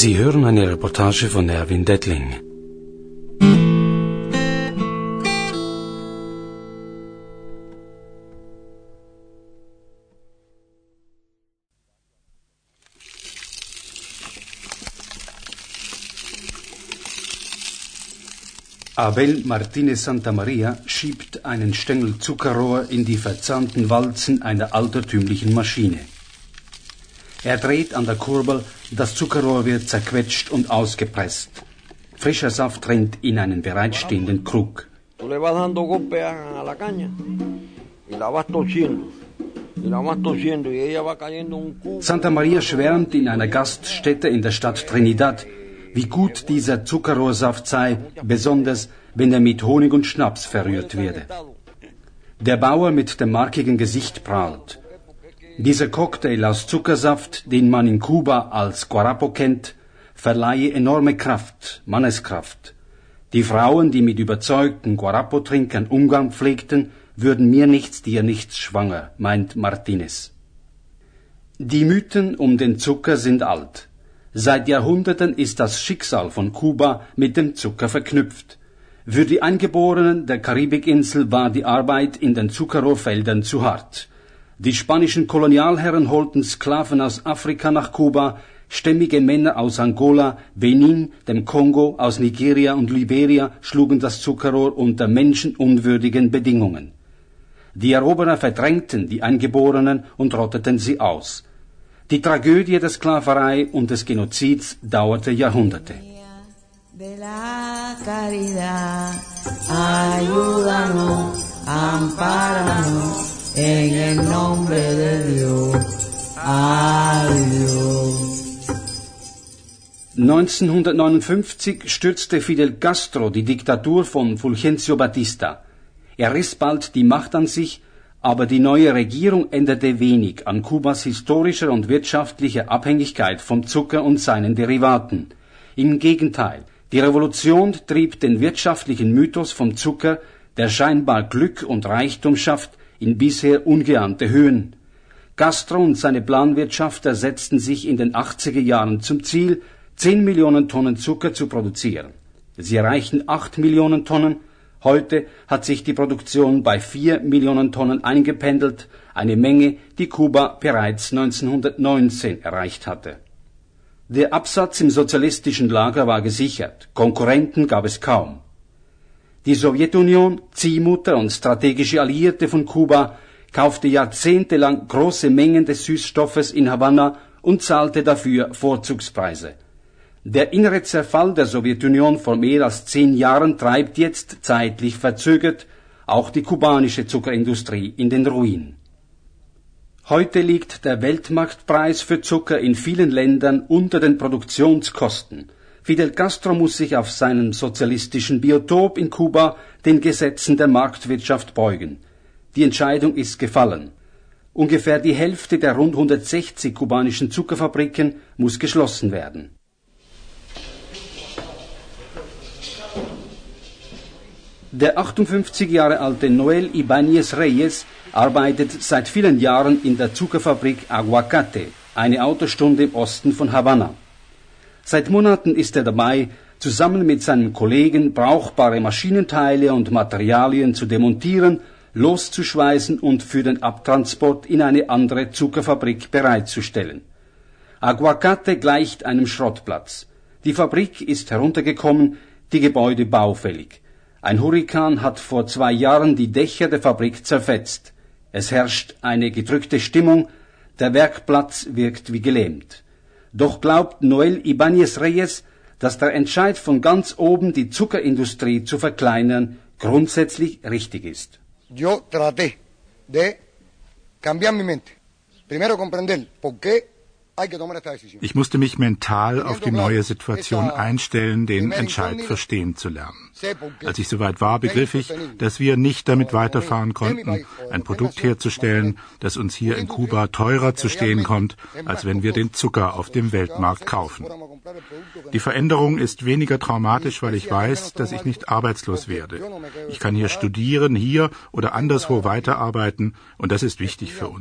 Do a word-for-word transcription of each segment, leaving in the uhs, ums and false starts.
Sie hören eine Reportage von Erwin Dettling. Abel Martinez Santamaria schiebt einen Stängel Zuckerrohr in die verzahnten Walzen einer altertümlichen Maschine. Er dreht an der Kurbel, das Zuckerrohr wird zerquetscht und ausgepresst. Frischer Saft rinnt in einen bereitstehenden Krug. Santamaria schwärmt in einer Gaststätte in der Stadt Trinidad, wie gut dieser Zuckerrohrsaft sei, besonders wenn er mit Honig und Schnaps verrührt werde. Der Bauer mit dem markigen Gesicht prahlt. Dieser Cocktail aus Zuckersaft, den man in Kuba als Guarapo kennt, verleihe enorme Kraft, Manneskraft. Die Frauen, die mit überzeugten Guarapo-Trinkern Umgang pflegten, würden mir nichts, dir nichts schwanger, meint Martinez. Die Mythen um den Zucker sind alt. Seit Jahrhunderten ist das Schicksal von Kuba mit dem Zucker verknüpft. Für die Eingeborenen der Karibikinsel war die Arbeit in den Zuckerrohrfeldern zu hart. Die spanischen Kolonialherren holten Sklaven aus Afrika nach Kuba, stämmige Männer aus Angola, Benin, dem Kongo, aus Nigeria und Liberia schlugen das Zuckerrohr unter menschenunwürdigen Bedingungen. Die Eroberer verdrängten die Eingeborenen und rotteten sie aus. Die Tragödie der Sklaverei und des Genozids dauerte Jahrhunderte. De la caridad, ayúdanos, ampáranos, en el nombre de Dios. Adiós. neunzehnhundertneunundfünfzig stürzte Fidel Castro die Diktatur von Fulgencio Batista. Er riss bald die Macht an sich, aber die neue Regierung änderte wenig an Kubas historischer und wirtschaftlicher Abhängigkeit vom Zucker und seinen Derivaten. Im Gegenteil, die Revolution trieb den wirtschaftlichen Mythos vom Zucker, der scheinbar Glück und Reichtum schafft, in bisher ungeahnte Höhen. Castro und seine Planwirtschafter setzten sich in den achtziger Jahren zum Ziel, zehn Millionen Tonnen Zucker zu produzieren. Sie erreichten acht Millionen Tonnen. Heute hat sich die Produktion bei vier Millionen Tonnen eingependelt, eine Menge, die Kuba bereits neunzehnhundertneunzehn erreicht hatte. Der Absatz im sozialistischen Lager war gesichert, Konkurrenten gab es kaum. Die Sowjetunion, Ziehmutter und strategische Alliierte von Kuba, kaufte jahrzehntelang große Mengen des Süßstoffes in Havanna und zahlte dafür Vorzugspreise. Der innere Zerfall der Sowjetunion vor mehr als zehn Jahren treibt jetzt, zeitlich verzögert, auch die kubanische Zuckerindustrie in den Ruin. Heute liegt der Weltmarktpreis für Zucker in vielen Ländern unter den Produktionskosten. Fidel Castro muss sich auf seinem sozialistischen Biotop in Kuba den Gesetzen der Marktwirtschaft beugen. Die Entscheidung ist gefallen. Ungefähr die Hälfte der rund hundertsechzig kubanischen Zuckerfabriken muss geschlossen werden. Der achtundfünfzig Jahre alte Noel Ibáñez Reyes arbeitet seit vielen Jahren in der Zuckerfabrik Aguacate, eine Autostunde im Osten von Havanna. Seit Monaten ist er dabei, zusammen mit seinen Kollegen brauchbare Maschinenteile und Materialien zu demontieren, loszuschweißen und für den Abtransport in eine andere Zuckerfabrik bereitzustellen. Aguacate gleicht einem Schrottplatz. Die Fabrik ist heruntergekommen, die Gebäude baufällig. Ein Hurrikan hat vor zwei Jahren die Dächer der Fabrik zerfetzt. Es herrscht eine gedrückte Stimmung, der Werkplatz wirkt wie gelähmt. Doch glaubt Noel Ibáñez Reyes, dass der Entscheid von ganz oben, die Zuckerindustrie zu verkleinern, grundsätzlich richtig ist. Yo traté de cambiar mi mente. Primero comprender por qué. Ich musste mich mental auf die neue Situation einstellen, den Entscheid verstehen zu lernen. Als ich soweit war, begriff ich, dass wir nicht damit weiterfahren konnten, ein Produkt herzustellen, das uns hier in Kuba teurer zu stehen kommt, als wenn wir den Zucker auf dem Weltmarkt kaufen. Die Veränderung ist weniger traumatisch, weil ich weiß, dass ich nicht arbeitslos werde. Ich kann hier studieren, hier oder anderswo weiterarbeiten und das ist wichtig für uns.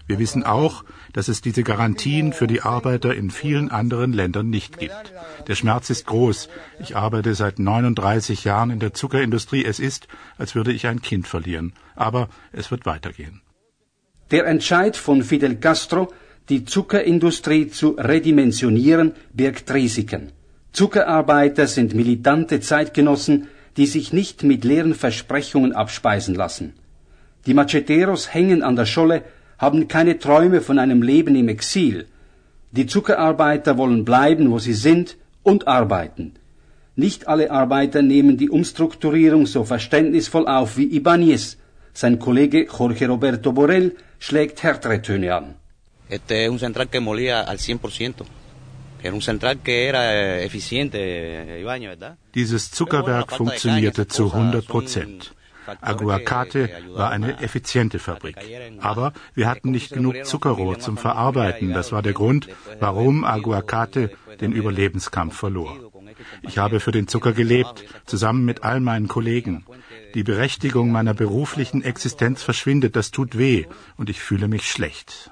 Wir wissen auch, dass es diese Garantien für die Arbeiter in vielen anderen Ländern nicht gibt. Der Schmerz ist groß. Ich arbeite seit neununddreißig Jahren in der Zuckerindustrie. Es ist, als würde ich ein Kind verlieren. Aber es wird weitergehen. Der Entscheid von Fidel Castro, die Zuckerindustrie zu redimensionieren, birgt Risiken. Zuckerarbeiter sind militante Zeitgenossen, die sich nicht mit leeren Versprechungen abspeisen lassen. Die Macheteros hängen an der Scholle, haben keine Träume von einem Leben im Exil. Die Zuckerarbeiter wollen bleiben, wo sie sind, und arbeiten. Nicht alle Arbeiter nehmen die Umstrukturierung so verständnisvoll auf wie Ibáñez. Sein Kollege Jorge Roberto Borrell schlägt härtere Töne an. Este es un central que molía al cien por ciento. Era un central que era eficiente, Ibáñez, ¿verdad? Dieses Zuckerwerk funktionierte zu hundert Prozent. Aguacate war eine effiziente Fabrik. Aber wir hatten nicht genug Zuckerrohr zum Verarbeiten. Das war der Grund, warum Aguacate den Überlebenskampf verlor. Ich habe für den Zucker gelebt, zusammen mit all meinen Kollegen. Die Berechtigung meiner beruflichen Existenz verschwindet, das tut weh und ich fühle mich schlecht.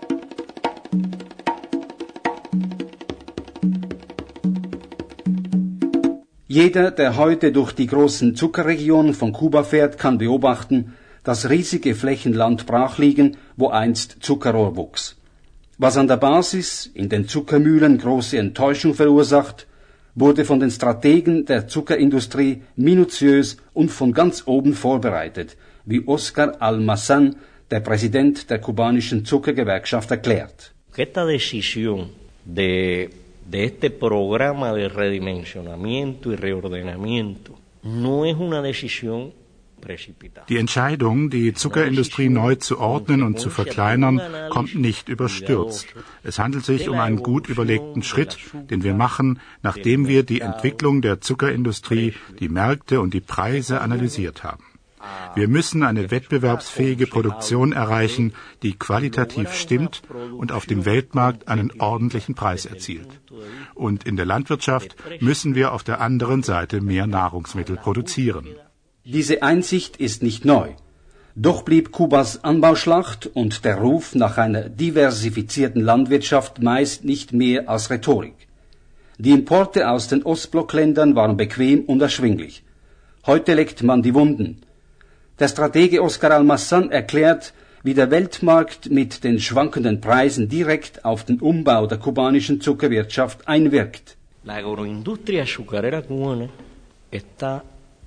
Jeder, der heute durch die großen Zuckerregionen von Kuba fährt, kann beobachten, dass riesige Flächen Land brach liegen, wo einst Zuckerrohr wuchs. Was an der Basis in den Zuckermühlen große Enttäuschung verursacht, wurde von den Strategen der Zuckerindustrie minutiös und von ganz oben vorbereitet, wie Oscar Almazán, der Präsident der kubanischen Zuckergewerkschaft, erklärt. Esta decisión de de este programa de redimensionamiento y reordenamiento no es una decisión precipitada. Die Entscheidung, die Zuckerindustrie neu zu ordnen und zu verkleinern, kommt nicht überstürzt. Es handelt sich um einen gut überlegten Schritt, den wir machen, nachdem wir die Entwicklung der Zuckerindustrie, die Märkte und die Preise analysiert haben. Wir müssen eine wettbewerbsfähige Produktion erreichen, die qualitativ stimmt und auf dem Weltmarkt einen ordentlichen Preis erzielt. Und in der Landwirtschaft müssen wir auf der anderen Seite mehr Nahrungsmittel produzieren. Diese Einsicht ist nicht neu. Doch blieb Kubas Anbauschlacht und der Ruf nach einer diversifizierten Landwirtschaft meist nicht mehr als Rhetorik. Die Importe aus den Ostblockländern waren bequem und erschwinglich. Heute leckt man die Wunden. Der Stratege Oscar Almazán erklärt, wie der Weltmarkt mit den schwankenden Preisen direkt auf den Umbau der kubanischen Zuckerwirtschaft einwirkt. La agroindustria azucarera cubana está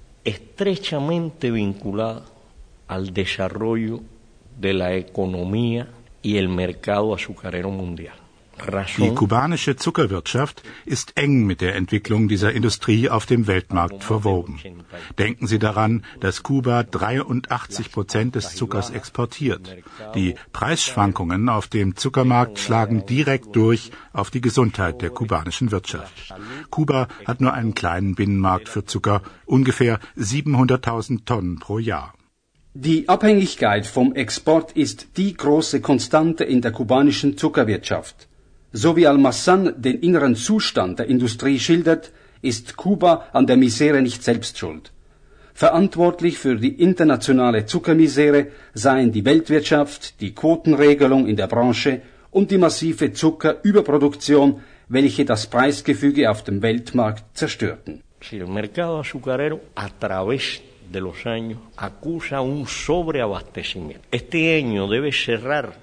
estrechamente vinculada al desarrollo de la economía y el mercado azucarero mundial. Die kubanische Zuckerwirtschaft ist eng mit der Entwicklung dieser Industrie auf dem Weltmarkt verwoben. Denken Sie daran, dass Kuba dreiundachtzig Prozent des Zuckers exportiert. Die Preisschwankungen auf dem Zuckermarkt schlagen direkt durch auf die Gesundheit der kubanischen Wirtschaft. Kuba hat nur einen kleinen Binnenmarkt für Zucker, ungefähr siebenhunderttausend Tonnen pro Jahr. Die Abhängigkeit vom Export ist die große Konstante in der kubanischen Zuckerwirtschaft. So wie Almazán den inneren Zustand der Industrie schildert, ist Kuba an der Misere nicht selbst schuld. Verantwortlich für die internationale Zuckermisere seien die Weltwirtschaft, die Quotenregelung in der Branche und die massive Zuckerüberproduktion, welche das Preisgefüge auf dem Weltmarkt zerstörten. El mercado azucarero a través de los años acusa un sobreabastecimiento. Este año debe cerrar.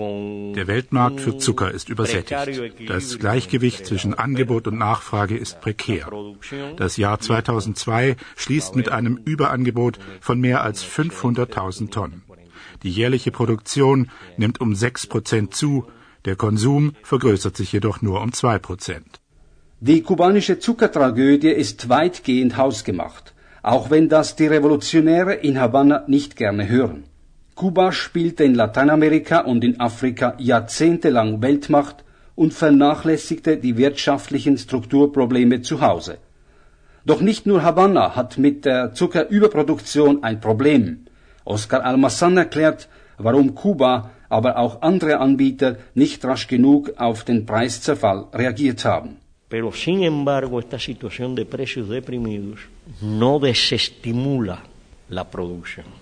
Der Weltmarkt für Zucker ist übersättigt. Das Gleichgewicht zwischen Angebot und Nachfrage ist prekär. Das Jahr zweitausendzwei schließt mit einem Überangebot von mehr als fünfhunderttausend Tonnen. Die jährliche Produktion nimmt um sechs Prozent zu, der Konsum vergrößert sich jedoch nur um zwei Prozent. Die kubanische Zuckertragödie ist weitgehend hausgemacht, auch wenn das die Revolutionäre in Havanna nicht gerne hören. Kuba spielte in Lateinamerika und in Afrika jahrzehntelang Weltmacht und vernachlässigte die wirtschaftlichen Strukturprobleme zu Hause. Doch nicht nur Havanna hat mit der Zuckerüberproduktion ein Problem. Oscar Almazán erklärt, warum Kuba, aber auch andere Anbieter nicht rasch genug auf den Preiszerfall reagiert haben. Pero sin embargo, esta situación de precios deprimidos no desestimula la producción.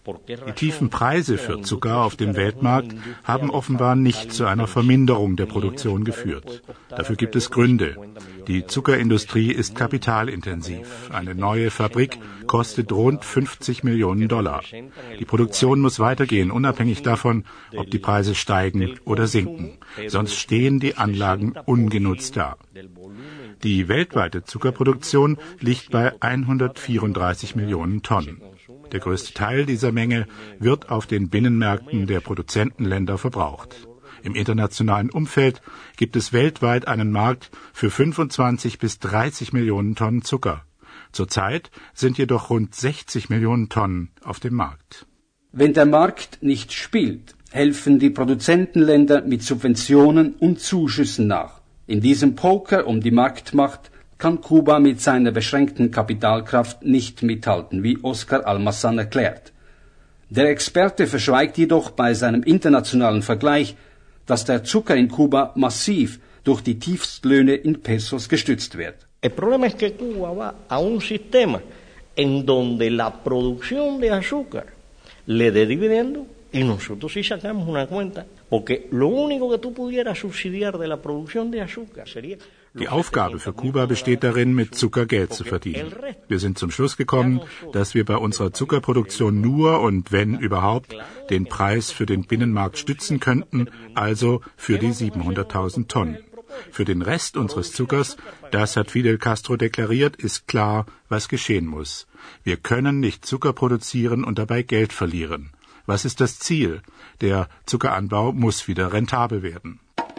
Die tiefen Preise für Zucker auf dem Weltmarkt haben offenbar nicht zu einer Verminderung der Produktion geführt. Dafür gibt es Gründe. Die Zuckerindustrie ist kapitalintensiv. Eine neue Fabrik kostet rund fünfzig Millionen Dollar. Die Produktion muss weitergehen, unabhängig davon, ob die Preise steigen oder sinken. Sonst stehen die Anlagen ungenutzt da. Die weltweite Zuckerproduktion liegt bei hundertvierunddreißig Millionen Tonnen. Der größte Teil dieser Menge wird auf den Binnenmärkten der Produzentenländer verbraucht. Im internationalen Umfeld gibt es weltweit einen Markt für fünfundzwanzig bis dreißig Millionen Tonnen Zucker. Zurzeit sind jedoch rund sechzig Millionen Tonnen auf dem Markt. Wenn der Markt nicht spielt, helfen die Produzentenländer mit Subventionen und Zuschüssen nach. In diesem Poker um die Marktmacht kann Kuba mit seiner beschränkten Kapitalkraft nicht mithalten, wie Oscar Almazan erklärt. Der Experte verschweigt jedoch bei seinem internationalen Vergleich, dass der Zucker in Kuba massiv durch die Tiefstlöhne in Pesos gestützt wird. El problema es que Cuba va a un sistema en donde la producción de azúcar le dé dividendo y nosotros sí sacamos una cuenta, porque lo único que tú pudieras subsidiar de la producción de azúcar sería. Die Aufgabe für Kuba besteht darin, mit Zucker Geld zu verdienen. Wir sind zum Schluss gekommen, dass wir bei unserer Zuckerproduktion nur und wenn überhaupt den Preis für den Binnenmarkt stützen könnten, also für die siebenhunderttausend Tonnen. Für den Rest unseres Zuckers, das hat Fidel Castro deklariert, ist klar, was geschehen muss. Wir können nicht Zucker produzieren und dabei Geld verlieren. Was ist das Ziel? Der Zuckeranbau muss wieder rentabel werden.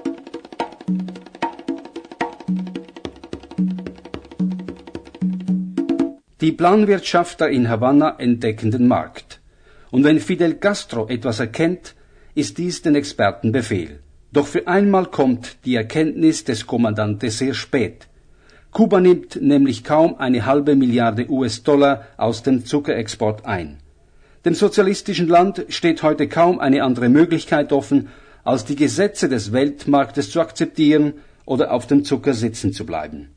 Die Planwirtschaftler in Havanna entdecken den Markt. Und wenn Fidel Castro etwas erkennt, ist dies den Experten Befehl. Doch für einmal kommt die Erkenntnis des Kommandanten sehr spät. Kuba nimmt nämlich kaum eine halbe Milliarde U S-Dollar aus dem Zuckerexport ein. Dem sozialistischen Land steht heute kaum eine andere Möglichkeit offen, als die Gesetze des Weltmarktes zu akzeptieren oder auf dem Zucker sitzen zu bleiben.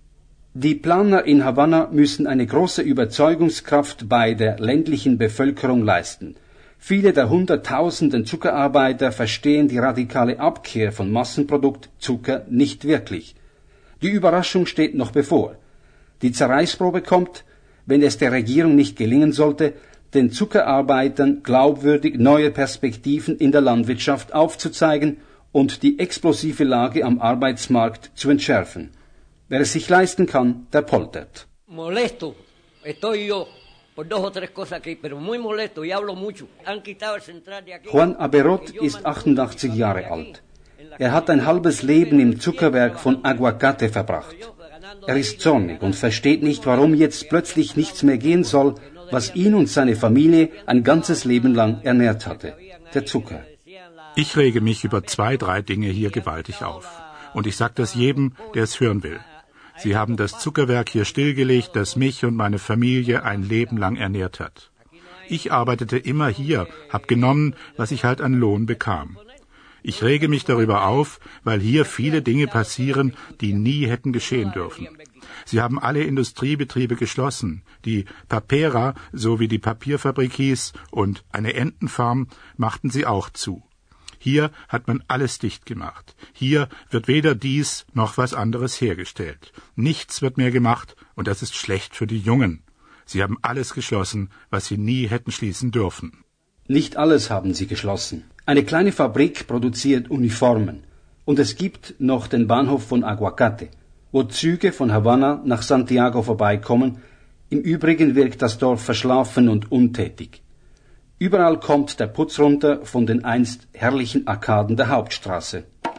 Die Planer in Havanna müssen eine große Überzeugungskraft bei der ländlichen Bevölkerung leisten. Viele der hunderttausenden Zuckerarbeiter verstehen die radikale Abkehr von Massenprodukt Zucker nicht wirklich. Die Überraschung steht noch bevor. Die Zerreißprobe kommt, wenn es der Regierung nicht gelingen sollte, den Zuckerarbeitern glaubwürdig neue Perspektiven in der Landwirtschaft aufzuzeigen und die explosive Lage am Arbeitsmarkt zu entschärfen. Wer es sich leisten kann, der poltert. Molesto estoy yo por dos o tres cosas aquí, pero muy molesto y hablo mucho. Han quitado el central de aquí. Juan Aberot ist achtundachtzig Jahre alt. Er hat ein halbes Leben im Zuckerwerk von Aguacate verbracht. Er ist zornig und versteht nicht, warum jetzt plötzlich nichts mehr gehen soll, was ihn und seine Familie ein ganzes Leben lang ernährt hatte. Der Zucker. Ich rege mich über zwei, drei Dinge hier gewaltig auf. Und ich sage das jedem, der es hören will. Sie haben das Zuckerwerk hier stillgelegt, das mich und meine Familie ein Leben lang ernährt hat. Ich arbeitete immer hier, hab genommen, was ich halt an Lohn bekam. Ich rege mich darüber auf, weil hier viele Dinge passieren, die nie hätten geschehen dürfen. Sie haben alle Industriebetriebe geschlossen. Die Papera, so wie die Papierfabrik hieß, und eine Entenfarm machten sie auch zu. Hier hat man alles dicht gemacht. Hier wird weder dies noch was anderes hergestellt. Nichts wird mehr gemacht und das ist schlecht für die Jungen. Sie haben alles geschlossen, was sie nie hätten schließen dürfen. Nicht alles haben sie geschlossen. Eine kleine Fabrik produziert Uniformen. Und es gibt noch den Bahnhof von Aguacate, wo Züge von Havanna nach Santiago vorbeikommen. Im Übrigen wirkt das Dorf verschlafen und untätig. Überall kommt der Putz runter von den einst herrlichen Arkaden der Hauptstraße.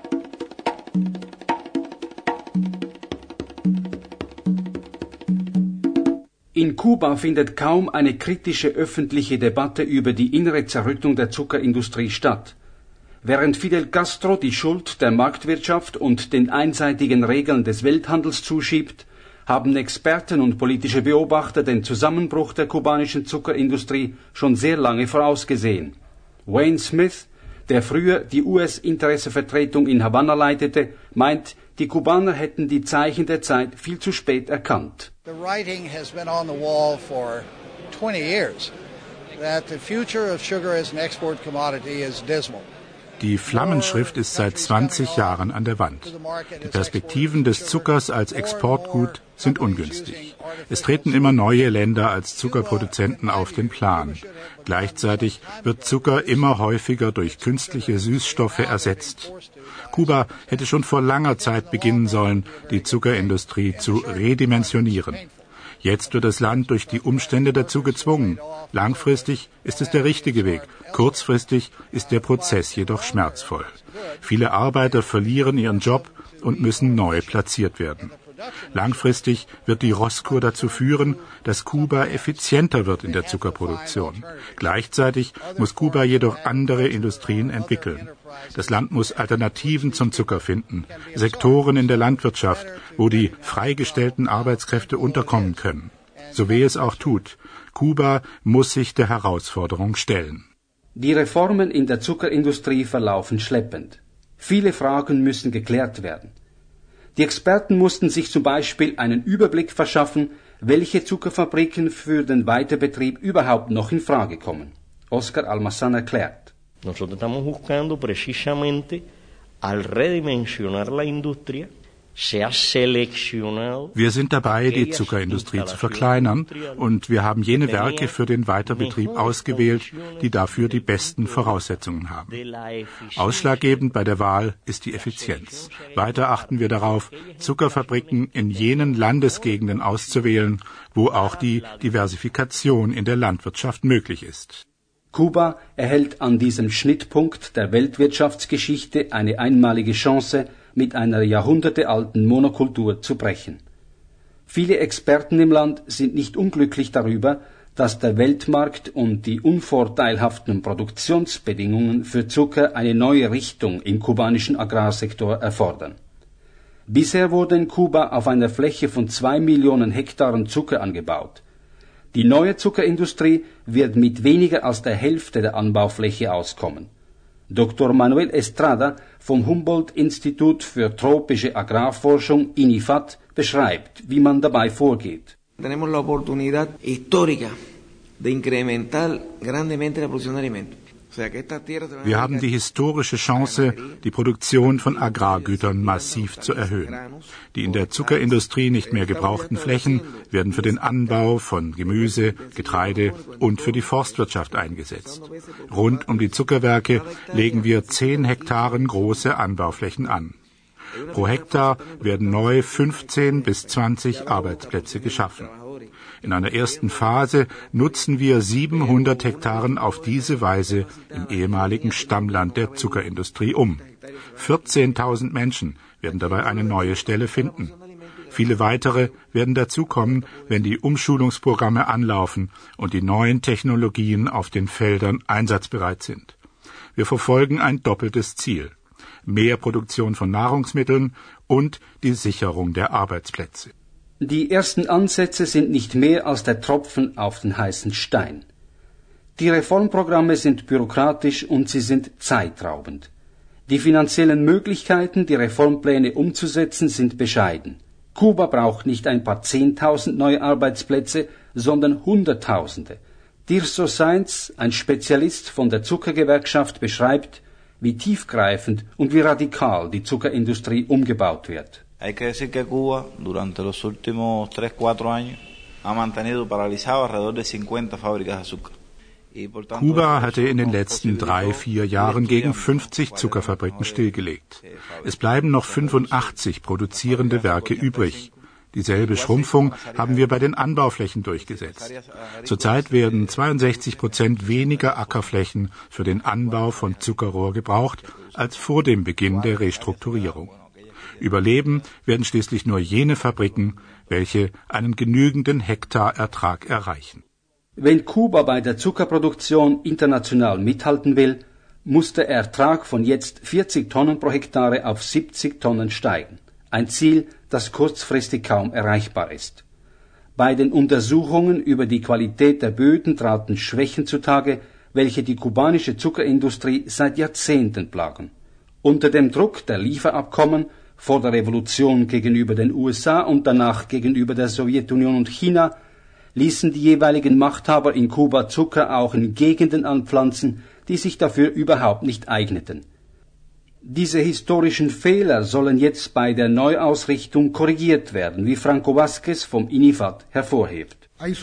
In Kuba findet kaum eine kritische öffentliche Debatte über die innere Zerrüttung der Zuckerindustrie statt. Während Fidel Castro die Schuld der Marktwirtschaft und den einseitigen Regeln des Welthandels zuschiebt, haben Experten und politische Beobachter den Zusammenbruch der kubanischen Zuckerindustrie schon sehr lange vorausgesehen. Wayne Smith, der früher die U S-Interessevertretung in Havanna leitete, meint, die Kubaner hätten die Zeichen der Zeit viel zu spät erkannt. The writing has been on the wall for twenty years. that the future of sugar as an export commodity is dismal. Die Flammenschrift ist seit zwanzig Jahren an der Wand. Die Perspektiven des Zuckers als Exportgut sind ungünstig. Es treten immer neue Länder als Zuckerproduzenten auf den Plan. Gleichzeitig wird Zucker immer häufiger durch künstliche Süßstoffe ersetzt. Kuba hätte schon vor langer Zeit beginnen sollen, die Zuckerindustrie zu redimensionieren. Jetzt wird das Land durch die Umstände dazu gezwungen. Langfristig ist es der richtige Weg. Kurzfristig ist der Prozess jedoch schmerzvoll. Viele Arbeiter verlieren ihren Job und müssen neu platziert werden. Langfristig wird die Rosskur dazu führen, dass Kuba effizienter wird in der Zuckerproduktion. Gleichzeitig muss Kuba jedoch andere Industrien entwickeln. Das Land muss Alternativen zum Zucker finden, Sektoren in der Landwirtschaft, wo die freigestellten Arbeitskräfte unterkommen können. So weh es auch tut, Kuba muss sich der Herausforderung stellen. Die Reformen in der Zuckerindustrie verlaufen schleppend. Viele Fragen müssen geklärt werden. Die Experten mussten sich zum Beispiel einen Überblick verschaffen, welche Zuckerfabriken für den Weiterbetrieb überhaupt noch in Frage kommen. Oscar Almazán erklärt. Nosotros estamos buscando precisamente al redimensionar la industria. Wir sind dabei, die Zuckerindustrie zu verkleinern, und wir haben jene Werke für den Weiterbetrieb ausgewählt, die dafür die besten Voraussetzungen haben. Ausschlaggebend bei der Wahl ist die Effizienz. Weiter achten wir darauf, Zuckerfabriken in jenen Landesgegenden auszuwählen, wo auch die Diversifikation in der Landwirtschaft möglich ist. Kuba erhält an diesem Schnittpunkt der Weltwirtschaftsgeschichte eine einmalige Chance, mit einer jahrhundertealten Monokultur zu brechen. Viele Experten im Land sind nicht unglücklich darüber, dass der Weltmarkt und die unvorteilhaften Produktionsbedingungen für Zucker eine neue Richtung im kubanischen Agrarsektor erfordern. Bisher wurde in Kuba auf einer Fläche von zwei Millionen Hektaren Zucker angebaut. Die neue Zuckerindustrie wird mit weniger als der Hälfte der Anbaufläche auskommen. Doktor Manuel Estrada vom Humboldt-Institut für tropische Agrarforschung I N I F A D beschreibt, wie man dabei vorgeht. Tenemos la oportunidad histórica de incrementar grandemente la producción de alimentos. Wir haben die historische Chance, die Produktion von Agrargütern massiv zu erhöhen. Die in der Zuckerindustrie nicht mehr gebrauchten Flächen werden für den Anbau von Gemüse, Getreide und für die Forstwirtschaft eingesetzt. Rund um die Zuckerwerke legen wir zehn Hektaren große Anbauflächen an. Pro Hektar werden neu fünfzehn bis zwanzig Arbeitsplätze geschaffen. In einer ersten Phase nutzen wir siebenhundert Hektaren auf diese Weise im ehemaligen Stammland der Zuckerindustrie um. vierzehntausend Menschen werden dabei eine neue Stelle finden. Viele weitere werden dazukommen, wenn die Umschulungsprogramme anlaufen und die neuen Technologien auf den Feldern einsatzbereit sind. Wir verfolgen ein doppeltes Ziel: mehr Produktion von Nahrungsmitteln und die Sicherung der Arbeitsplätze. Die ersten Ansätze sind nicht mehr als der Tropfen auf den heißen Stein. Die Reformprogramme sind bürokratisch und sie sind zeitraubend. Die finanziellen Möglichkeiten, die Reformpläne umzusetzen, sind bescheiden. Kuba braucht nicht ein paar Zehntausend neue Arbeitsplätze, sondern Hunderttausende. Tirso Sainz, ein Spezialist von der Zuckergewerkschaft, beschreibt, wie tiefgreifend und wie radikal die Zuckerindustrie umgebaut wird. Hay que decir que Cuba, durante los últimos tres, cuatro años, ha mantenido paralizado alrededor de cincuenta fábricas de azúcar. Kuba hatte in den letzten drei, vier Jahren gegen fünfzig Zuckerfabriken stillgelegt. Es bleiben noch fünfundachtzig produzierende Werke übrig. Dieselbe Schrumpfung haben wir bei den Anbauflächen durchgesetzt. Zurzeit werden zweiundsechzig Prozent weniger Ackerflächen für den Anbau von Zuckerrohr gebraucht als vor dem Beginn der Restrukturierung. Überleben werden schließlich nur jene Fabriken, welche einen genügenden Hektarertrag erreichen. Wenn Kuba bei der Zuckerproduktion international mithalten will, muss der Ertrag von jetzt vierzig Tonnen pro Hektare auf siebzig Tonnen steigen. Ein Ziel, das kurzfristig kaum erreichbar ist. Bei den Untersuchungen über die Qualität der Böden traten Schwächen zutage, welche die kubanische Zuckerindustrie seit Jahrzehnten plagen. Unter dem Druck der Lieferabkommen, vor der Revolution gegenüber den U S A und danach gegenüber der Sowjetunion und China, ließen die jeweiligen Machthaber in Kuba Zucker auch in Gegenden anpflanzen, die sich dafür überhaupt nicht eigneten. Diese historischen Fehler sollen jetzt bei der Neuausrichtung korrigiert werden, wie Franco Vázquez vom I N I F A D hervorhebt.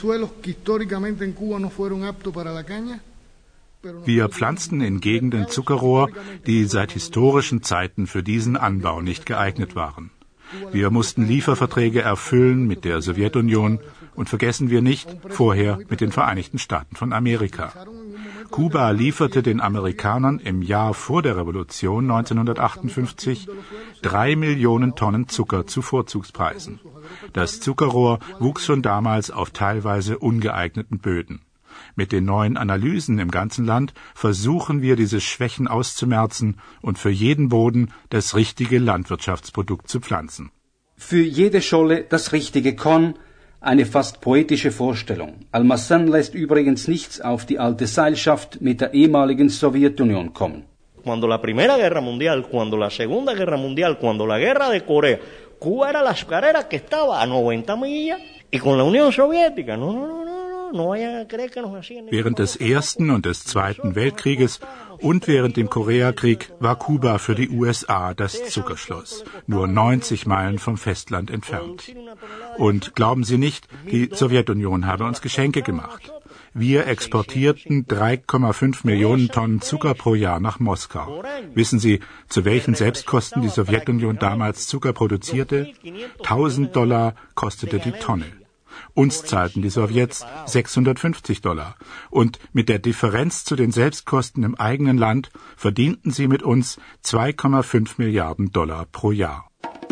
Wir pflanzten in Gegenden Zuckerrohr, die seit historischen Zeiten für diesen Anbau nicht geeignet waren. Wir mussten Lieferverträge erfüllen mit der Sowjetunion und vergessen wir nicht, vorher mit den Vereinigten Staaten von Amerika. Kuba lieferte den Amerikanern im Jahr vor der Revolution neunzehnhundertachtundfünfzig drei Millionen Tonnen Zucker zu Vorzugspreisen. Das Zuckerrohr wuchs schon damals auf teilweise ungeeigneten Böden. Mit den neuen Analysen im ganzen Land versuchen wir, diese Schwächen auszumerzen und für jeden Boden das richtige Landwirtschaftsprodukt zu pflanzen. Für jede Scholle das richtige Korn, eine fast poetische Vorstellung. Almazán lässt übrigens nichts auf die alte Seilschaft mit der ehemaligen Sowjetunion kommen. Cuando la Primera Guerra Mundial, cuando la Segunda Guerra Mundial, cuando la Guerra de Corea, Cuba era la azucarera que estaba a noventa millas y con la Unión Soviética, no, no, no, no. Während des Ersten und des Zweiten Weltkrieges und während dem Koreakrieg war Kuba für die U S A das Zuckerschloss, nur neunzig Meilen vom Festland entfernt. Und glauben Sie nicht, die Sowjetunion habe uns Geschenke gemacht. Wir exportierten drei Komma fünf Millionen Tonnen Zucker pro Jahr nach Moskau. Wissen Sie, zu welchen Selbstkosten die Sowjetunion damals Zucker produzierte? tausend Dollar kostete die Tonne. Uns zahlten die Sowjets sechshundertfünfzig Dollar. Und mit der Differenz zu den Selbstkosten im eigenen Land verdienten sie mit uns zwei Komma fünf Milliarden Dollar pro Jahr.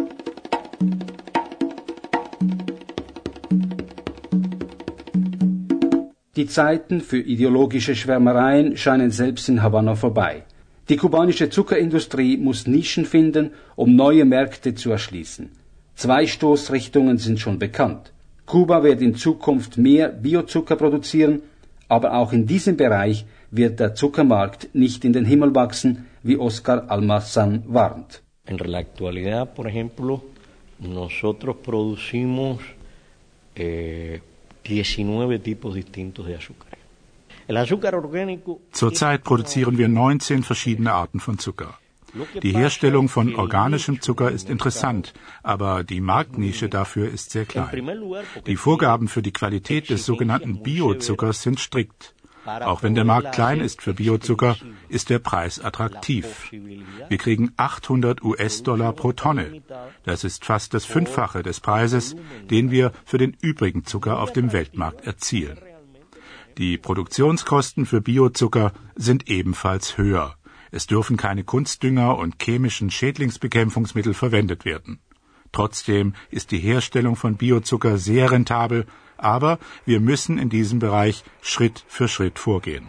Die Zeiten für ideologische Schwärmereien scheinen selbst in Havanna vorbei. Die kubanische Zuckerindustrie muss Nischen finden, um neue Märkte zu erschließen. Zwei Stoßrichtungen sind schon bekannt. Kuba wird in Zukunft mehr Biozucker produzieren, aber auch in diesem Bereich wird der Zuckermarkt nicht in den Himmel wachsen, wie Oscar Almazán warnt. En la actualidad, por ejemplo, nosotros producimos eh, diecinueve tipos distintos de azúcar. El azúcar orgánico. Zurzeit produzieren wir neunzehn verschiedene Arten von Zucker. Die Herstellung von organischem Zucker ist interessant, aber die Marktnische dafür ist sehr klein. Die Vorgaben für die Qualität des sogenannten Biozuckers sind strikt. Auch wenn der Markt klein ist für Biozucker, ist der Preis attraktiv. Wir kriegen achthundert US-Dollar pro Tonne. Das ist fast das Fünffache des Preises, den wir für den übrigen Zucker auf dem Weltmarkt erzielen. Die Produktionskosten für Biozucker sind ebenfalls höher. Es dürfen keine Kunstdünger und chemischen Schädlingsbekämpfungsmittel verwendet werden. Trotzdem ist die Herstellung von Biozucker sehr rentabel, aber wir müssen in diesem Bereich Schritt für Schritt vorgehen.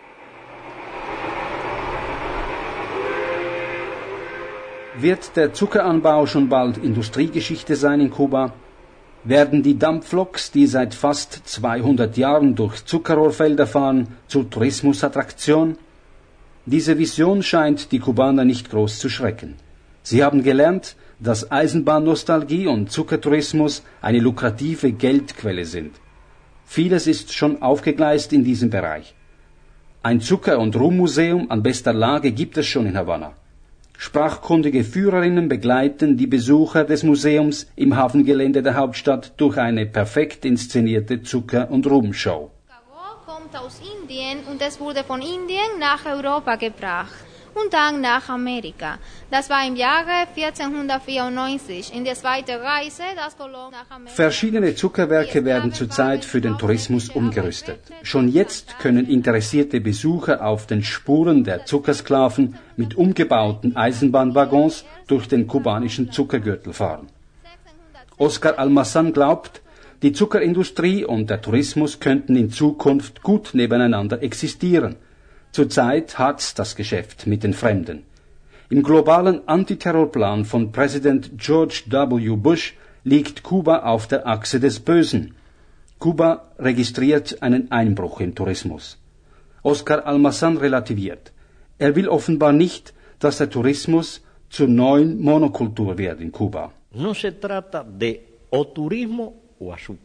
Wird der Zuckeranbau schon bald Industriegeschichte sein in Kuba? Werden die Dampfloks, die seit fast zweihundert Jahren durch Zuckerrohrfelder fahren, zur Tourismusattraktion? Diese Vision scheint die Kubaner nicht groß zu schrecken. Sie haben gelernt, dass Eisenbahnnostalgie und Zuckertourismus eine lukrative Geldquelle sind. Vieles ist schon aufgegleist in diesem Bereich. Ein Zucker- und Rummuseum an bester Lage gibt es schon in Havanna. Sprachkundige Führerinnen begleiten die Besucher des Museums im Hafengelände der Hauptstadt durch eine perfekt inszenierte Zucker- und Rumshow. Kommt aus Indien und es wurde von Indien nach Europa gebracht und dann nach Amerika. Das war im Jahre vierzehnhundertvierundneunzig in der zweiten Reise, das Kolon nach Amerika. Verschiedene Zuckerwerke werden zurzeit für den Tourismus umgerüstet. Schon jetzt können interessierte Besucher auf den Spuren der Zuckersklaven mit umgebauten Eisenbahnwaggons durch den kubanischen Zuckergürtel fahren. Oscar Almazán glaubt, die Zuckerindustrie und der Tourismus könnten in Zukunft gut nebeneinander existieren. Zurzeit hat's das Geschäft mit den Fremden. Im globalen Antiterrorplan von Präsident George W. Bush liegt Kuba auf der Achse des Bösen. Kuba registriert einen Einbruch im Tourismus. Oscar Almazán relativiert. Er will offenbar nicht, dass der Tourismus zur neuen Monokultur wird in Kuba. No se trata de o turismo o azúcar.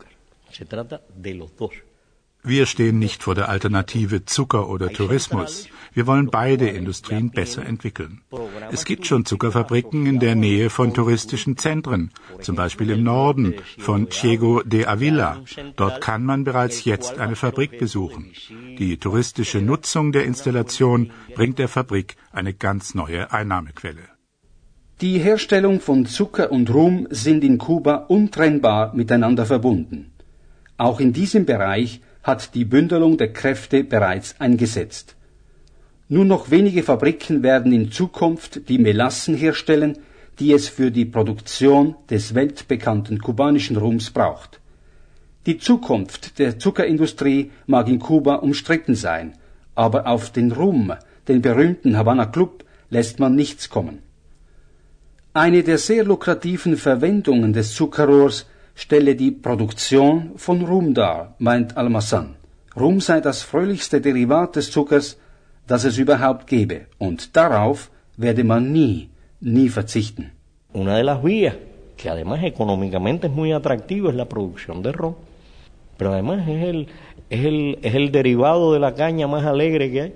Se trata de los dos. Wir stehen nicht vor der Alternative Zucker oder Tourismus. Wir wollen beide Industrien besser entwickeln. Es gibt schon Zuckerfabriken in der Nähe von touristischen Zentren, zum Beispiel im Norden von Ciego de Ávila. Dort kann man bereits jetzt eine Fabrik besuchen. Die touristische Nutzung der Installation bringt der Fabrik eine ganz neue Einnahmequelle. Die Herstellung von Zucker und Rum sind in Kuba untrennbar miteinander verbunden. Auch in diesem Bereich hat die Bündelung der Kräfte bereits eingesetzt. Nur noch wenige Fabriken werden in Zukunft die Melassen herstellen, die es für die Produktion des weltbekannten kubanischen Rums braucht. Die Zukunft der Zuckerindustrie mag in Kuba umstritten sein, aber auf den Rum, den berühmten Havana Club, lässt man nichts kommen. Eine der sehr lukrativen Verwendungen des Zuckerrohrs stelle die Produktion von Rum dar, meint Almazan. Rum sei das fröhlichste Derivat des Zuckers, das es überhaupt gebe, und darauf werde man nie, nie verzichten. Una de las vías, que además económicamente es muy atractiva, es la producción de ron. Pero además es el, es el, es el derivado de la caña más alegre que hay.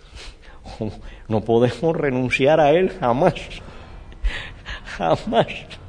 No podemos renunciar a él jamás, jamás.